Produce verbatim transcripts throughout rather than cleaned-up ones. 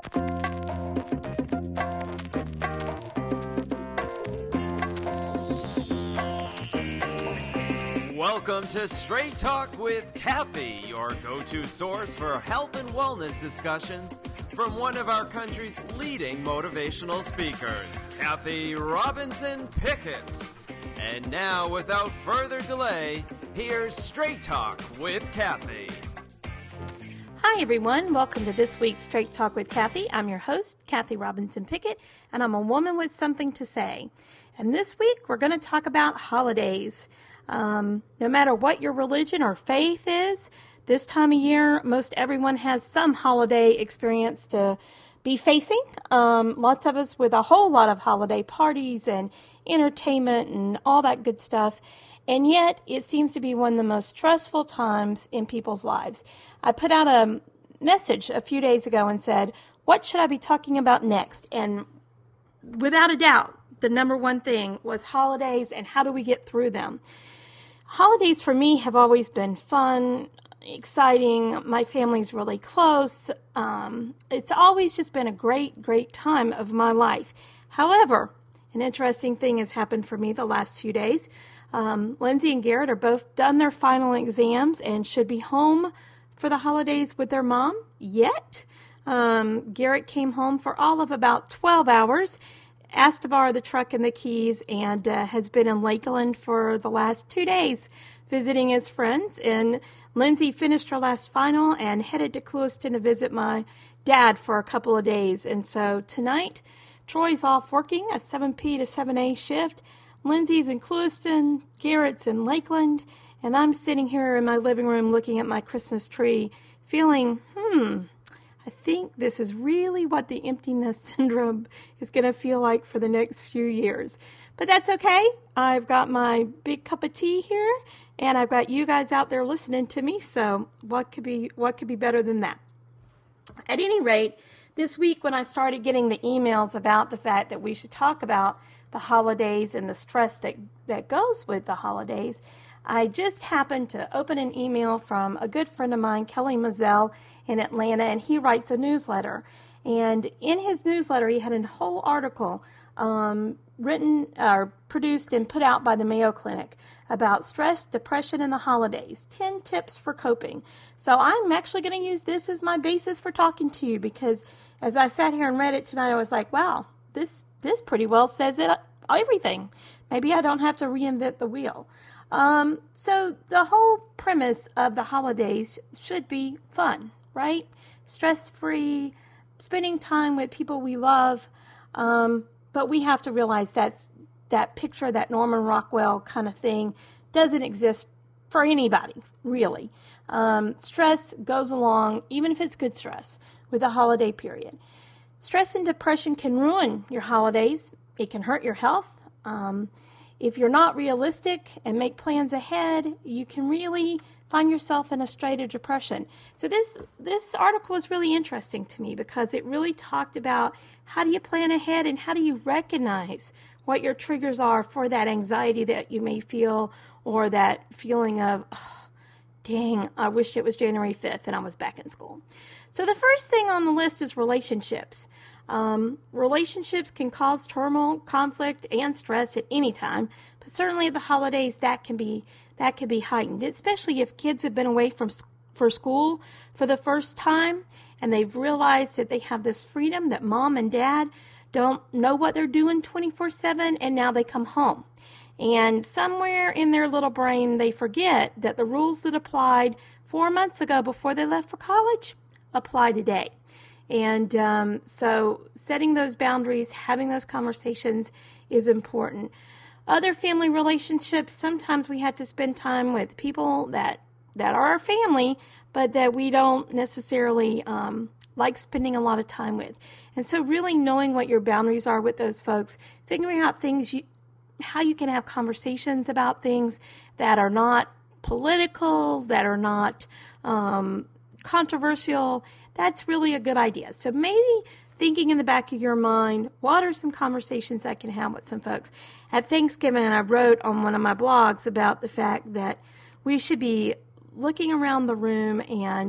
Welcome to Straight Talk with Kathy, your go-to source for health and wellness discussions from one of our country's leading motivational speakers, Kathy Robinson Pickett. And now, without further delay, here's Straight Talk with Kathy. Hi, everyone. Welcome to this week's Straight Talk with Kathy. I'm your host, Kathy Robinson Pickett, and I'm a woman with something to say. And this week, we're going to talk about holidays. Um, no matter what your religion or faith is, this time of year, most everyone has some holiday experience to be facing. Um, lots of us with a whole lot of holiday parties and entertainment and all that good stuff. And yet, it seems to be one of the most stressful times in people's lives. I put out a message a few days ago and said, what should I be talking about next? And without a doubt, the number one thing was holidays and how do we get through them. Holidays for me have always been fun, exciting. My family's really close. Um, it's always just been a great, great time of my life. However, an interesting thing has happened for me the last few days. Um, Lindsay and Garrett are both done their final exams and should be home for the holidays with their mom yet. Um, Garrett came home for all of about twelve hours, asked to borrow the truck and the keys, and uh, has been in Lakeland for the last two days visiting his friends. And Lindsay finished her last final and headed to Clewiston to visit my dad for a couple of days. And so tonight, Troy's off working a seven p to seven a shift. Lindsay's in Clewiston, Garrett's in Lakeland, and I'm sitting here in my living room looking at my Christmas tree, feeling, hmm, I think this is really what the empty nest syndrome is going to feel like for the next few years. But that's okay. I've got my big cup of tea here, and I've got you guys out there listening to me, so what could be what could be better than that? At any rate, this week when I started getting the emails about the fact that we should talk about the holidays and the stress that, that goes with the holidays, I just happened to open an email from a good friend of mine, Kelly Mazzell, in Atlanta, and he writes a newsletter. And in his newsletter, he had a whole article um, written or uh, produced and put out by the Mayo Clinic about stress, depression, and the holidays. ten tips for coping. So I'm actually going to use this as my basis for talking to you because as I sat here and read it tonight, I was like, wow, this this pretty well says it everything. Maybe I don't have to reinvent the wheel. Um, so the whole premise of the holidays should be fun, right? Stress-free, spending time with people we love. Um, but we have to realize that's, that picture, that Norman Rockwell kind of thing doesn't exist for anybody, really. Um, stress goes along, even if it's good stress, with the holiday period. Stress and depression can ruin your holidays. It can hurt your health. Um, if you're not realistic and make plans ahead, you can really find yourself in a state of depression. So this this article was really interesting to me because it really talked about how do you plan ahead and how do you recognize what your triggers are for that anxiety that you may feel or that feeling of, oh, dang, I wish it was January fifth and I was back in school. So the first thing on the list is relationships. Um, relationships can cause turmoil, conflict, and stress at any time, but certainly at the holidays that can be that can be heightened, especially if kids have been away from for school for the first time and they've realized that they have this freedom that mom and dad don't know what they're doing twenty-four seven, and now they come home. And somewhere in their little brain, they forget that the rules that applied four months ago before they left for college apply today. And um, so setting those boundaries, having those conversations is important. Other family relationships, sometimes we have to spend time with people that, that are our family, but that we don't necessarily um, like spending a lot of time with. And so really knowing what your boundaries are with those folks, figuring out things, you, how you can have conversations about things that are not political, that are not um, controversial, that's really a good idea. So maybe thinking in the back of your mind, what are some conversations I can have with some folks? At Thanksgiving, I wrote on one of my blogs about the fact that we should be looking around the room and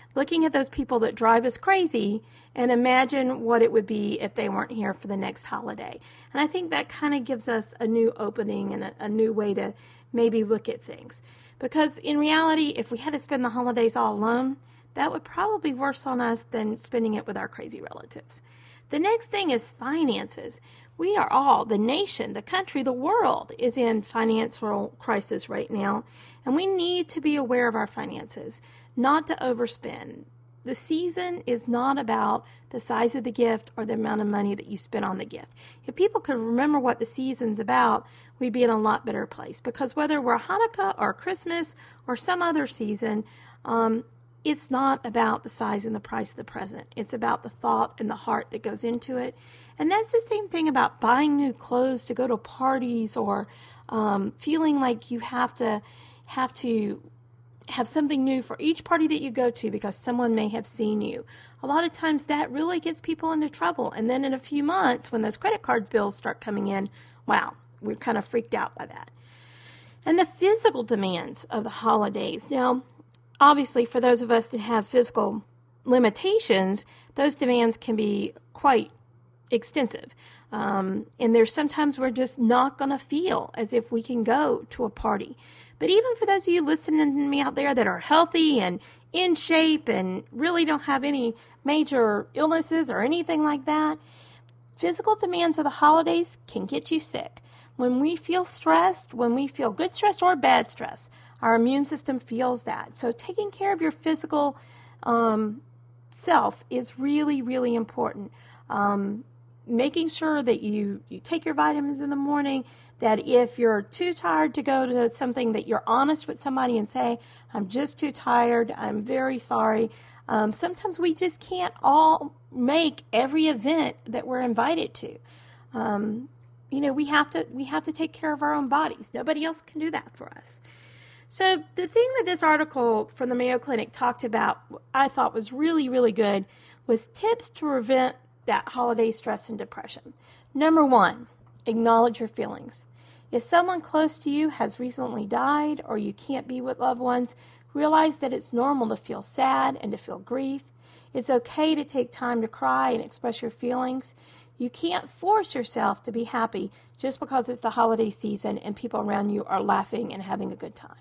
looking at those people that drive us crazy and imagine what it would be if they weren't here for the next holiday. And I think that kind of gives us a new opening and a, a new way to maybe look at things. Because in reality, if we had to spend the holidays all alone, that would probably be worse on us than spending it with our crazy relatives. The next thing is finances. We are all, the nation, the country, the world is in financial crisis right now, and we need to be aware of our finances, not to overspend. The season is not about the size of the gift or the amount of money that you spend on the gift. If people could remember what the season's about, we'd be in a lot better place. Because whether we're Hanukkah or Christmas or some other season, um, it's not about the size and the price of the present. It's about the thought and the heart that goes into it. And that's the same thing about buying new clothes to go to parties or um, feeling like you have to have to have something new for each party that you go to because someone may have seen you. A lot of times that really gets people into trouble. And then in a few months, when those credit card bills start coming in, wow, we're kind of freaked out by that. And the physical demands of the holidays. Now, obviously, for those of us that have physical limitations, those demands can be quite extensive. Um, and there's sometimes we're just not going to feel as if we can go to a party. But even for those of you listening to me out there that are healthy and in shape and really don't have any major illnesses or anything like that, physical demands of the holidays can get you sick. When we feel stressed, when we feel good stress or bad stress, our immune system feels that. So taking care of your physical um, self is really, really important. Um, making sure that you, you take your vitamins in the morning, that if you're too tired to go to something, that you're honest with somebody and say, I'm just too tired, I'm very sorry. Um, sometimes we just can't all make every event that we're invited to. Um, you know, we have to we have to take care of our own bodies. Nobody else can do that for us. So the thing that this article from the Mayo Clinic talked about, I thought was really, really good, was tips to prevent that holiday stress and depression. Number one, acknowledge your feelings. If someone close to you has recently died or you can't be with loved ones, realize that it's normal to feel sad and to feel grief. It's okay to take time to cry and express your feelings. You can't force yourself to be happy just because it's the holiday season and people around you are laughing and having a good time.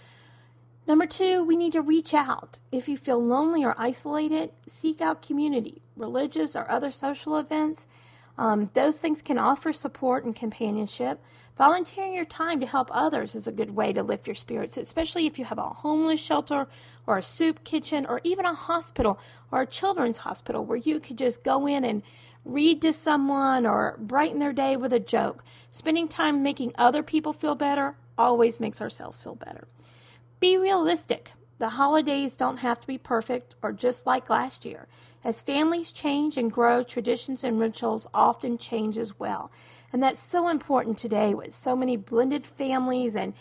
Number two, we need to reach out. If you feel lonely or isolated, seek out community, religious or other social events. Um, those things can offer support and companionship. Volunteering your time to help others is a good way to lift your spirits, especially if you have a homeless shelter or a soup kitchen or even a hospital or a children's hospital where you could just go in and read to someone or brighten their day with a joke. Spending time making other people feel better always makes ourselves feel better. Be realistic. The holidays don't have to be perfect or just like last year. As families change and grow, traditions and rituals often change as well. And that's so important today with so many blended families and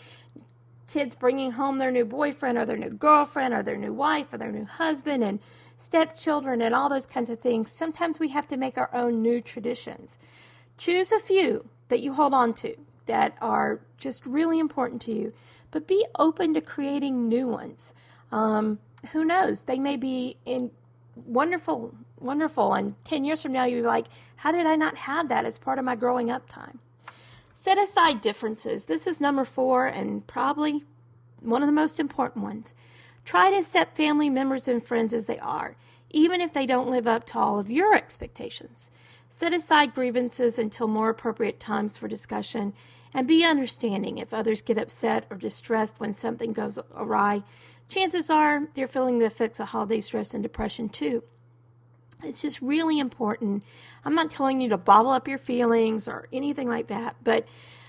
kids bringing home their new boyfriend or their new girlfriend or their new wife or their new husband and stepchildren and all those kinds of things. Sometimes we have to make our own new traditions. Choose a few that you hold on to that are just really important to you, but be open to creating new ones. Um, who knows? They may be in wonderful, wonderful, and ten years from now you'll be like, how did I not have that as part of my growing up time? Set aside differences. This is number four and probably one of the most important ones. Try to accept family members and friends as they are, even if they don't live up to all of your expectations. Set aside grievances until more appropriate times for discussion, and be understanding if others get upset or distressed when something goes awry. Chances are they're feeling the effects of holiday stress and depression too. It's just really important. I'm not telling you to bottle up your feelings or anything like that, but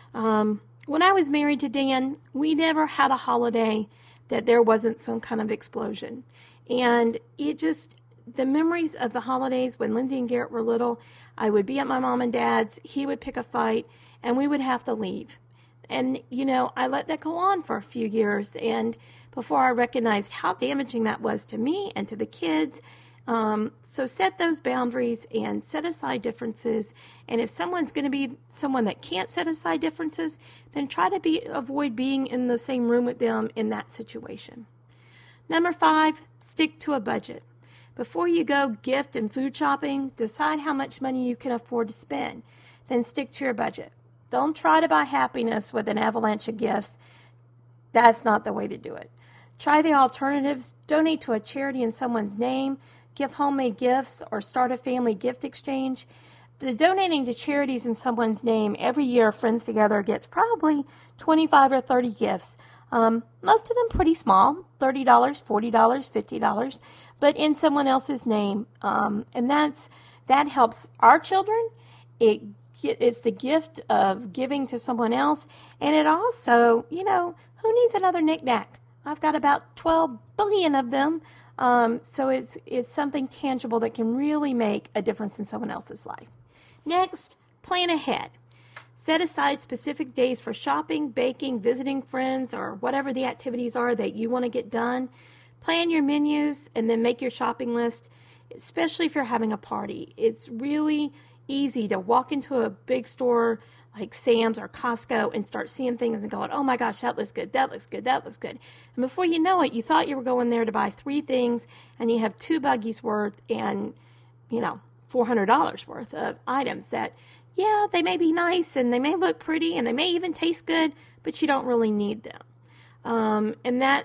um, when I was married to Dan, we never had a holiday that there wasn't some kind of explosion. And it just, the memories of the holidays when Lindsay and Garrett were little, I would be at my mom and dad's, he would pick a fight, and we would have to leave. And, you know, I let that go on for a few years, and before I recognized how damaging that was to me and to the kids. Um, so set those boundaries and set aside differences. And if someone's going to be someone that can't set aside differences, then try to be avoid being in the same room with them in that situation. Number five, stick to a budget. Before you go gift and food shopping, decide how much money you can afford to spend. Then stick to your budget. Don't try to buy happiness with an avalanche of gifts. That's not the way to do it. Try the alternatives. Donate to a charity in someone's name. Give homemade gifts or start a family gift exchange. The donating to charities in someone's name every year, Friends Together gets probably twenty-five or thirty gifts. Um, most of them pretty small, thirty dollars, forty dollars, fifty dollars, but in someone else's name. Um, and that's that helps our children. It It's the gift of giving to someone else. And it also, you know, who needs another knick-knack? I've got about twelve billion of them. Um, so it's, it's something tangible that can really make a difference in someone else's life. Next, plan ahead. Set aside specific days for shopping, baking, visiting friends, or whatever the activities are that you want to get done. Plan your menus and then make your shopping list, especially if you're having a party. It's really easy to walk into a big store like Sam's or Costco and start seeing things and going, oh my gosh, that looks good, that looks good, that looks good. And before you know it, you thought you were going there to buy three things and you have two buggies worth and, you know, four hundred dollars worth of items that, yeah, they may be nice and they may look pretty and they may even taste good, but you don't really need them. Um, and that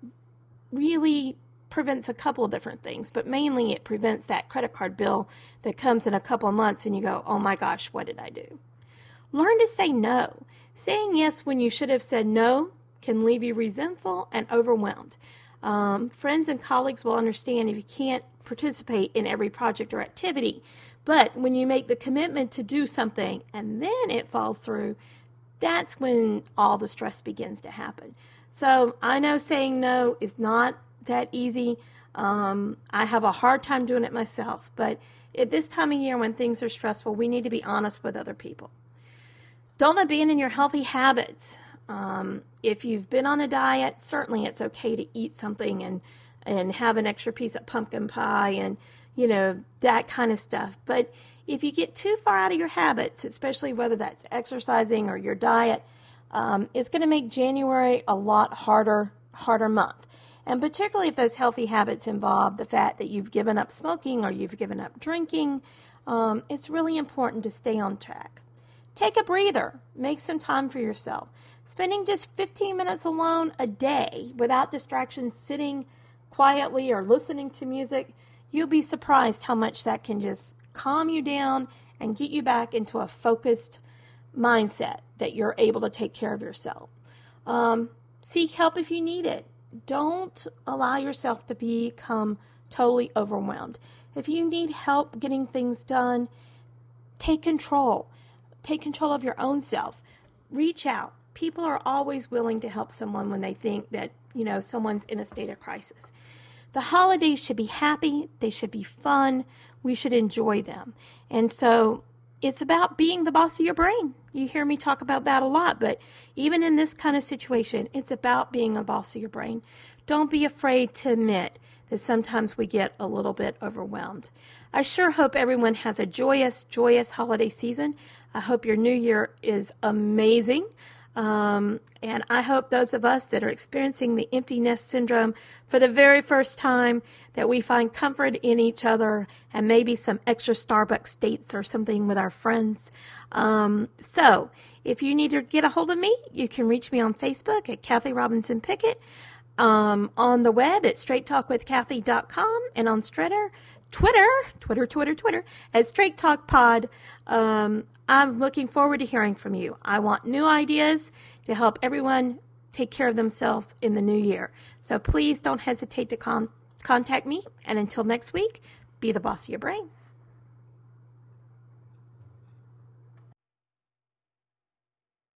really prevents a couple of different things, but mainly it prevents that credit card bill that comes in a couple of months and you go, oh my gosh, what did I do? Learn to say no. Saying yes when you should have said no can leave you resentful and overwhelmed. Um, friends and colleagues will understand if you can't participate in every project or activity, but when you make the commitment to do something and then it falls through, that's when all the stress begins to happen. So I know saying no is not that easy. Um, I have a hard time doing it myself, but at this time of year when things are stressful, we need to be honest with other people. Don't abandon your healthy habits. Um, if you've been on a diet, certainly it's okay to eat something and, and have an extra piece of pumpkin pie and, you know, that kind of stuff. But if you get too far out of your habits, especially whether that's exercising or your diet, um, it's going to make January a lot harder, harder month. And particularly if those healthy habits involve the fact that you've given up smoking or you've given up drinking, um, it's really important to stay on track. Take a breather. Make some time for yourself. Spending just fifteen minutes alone a day without distractions, sitting quietly or listening to music, you'll be surprised how much that can just calm you down and get you back into a focused mindset that you're able to take care of yourself. Um, seek help if you need it. Don't allow yourself to become totally overwhelmed. If you need help getting things done, take control. Take control of your own self. Reach out. People are always willing to help someone when they think that, you know, someone's in a state of crisis. The holidays should be happy. They should be fun. We should enjoy them. And so it's about being the boss of your brain. You hear me talk about that a lot, but even in this kind of situation, it's about being a boss of your brain. Don't be afraid to admit that sometimes we get a little bit overwhelmed. I sure hope everyone has a joyous, joyous holiday season. I hope your new year is amazing. Um, and I hope those of us that are experiencing the empty nest syndrome for the very first time, that we find comfort in each other and maybe some extra Starbucks dates or something with our friends. Um, so if you need to get a hold of me, you can reach me on Facebook at Kathy Robinson Pickett, um, on the web at straight talk with kathy dot com, and on Twitter, Twitter, Twitter, Twitter, Twitter, at Straight Talk Pod. Um, I'm looking forward to hearing from you. I want new ideas to help everyone take care of themselves in the new year. So please don't hesitate to con- contact me. And until next week, be the boss of your brain.